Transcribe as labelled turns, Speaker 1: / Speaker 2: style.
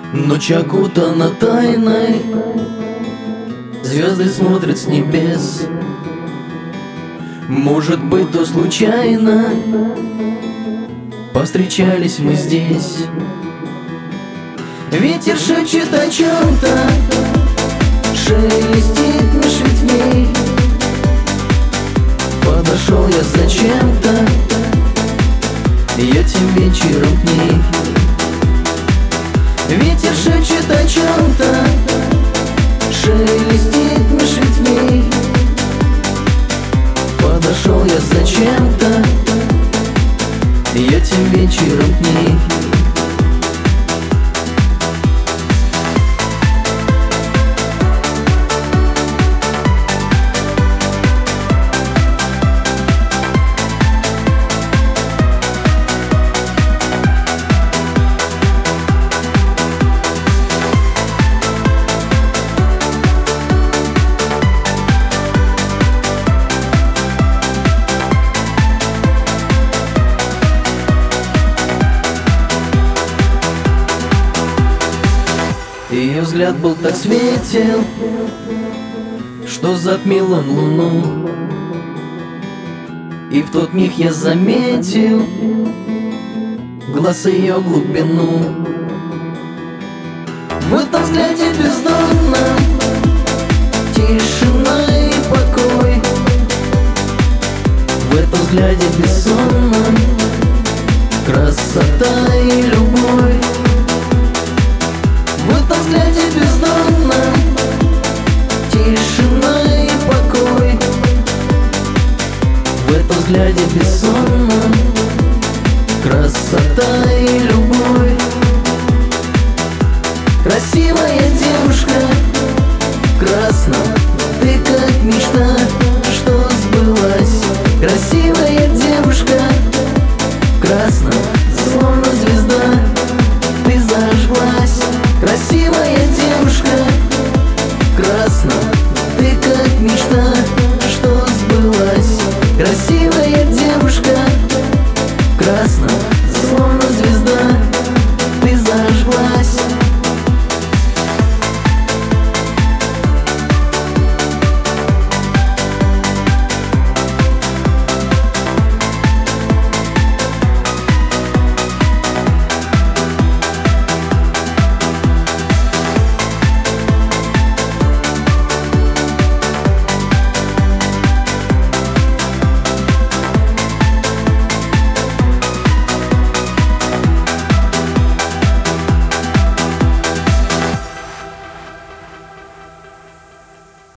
Speaker 1: Ночь окутана тайной, звезды смотрят с небес. Может быть, то случайно повстречались мы здесь. Ветер шепчет о чем-то, шелестит меж ветвей. Подошел я зачем-то, я тем вечером к ней. Ветер шепчет о чем-то, шелестит меж ветвей. Подошел я зачем-то, я тем вечером к ней. Ее взгляд был так светел, что затмил он луну. И в тот миг я заметил глаз ее глубину. В этом взгляде бездонном тишина и покой. В этом взгляде бессонном красота и любовь. В этом взгляде бездонном тишина и покой. В этом взгляде бессонном красота и любовь. Красивая девушка в красном, ты как мечта, что сбылась. Красивая девушка в красном, словно звезда, ты зажглась. Красивая девушка в красном, ты как мечта.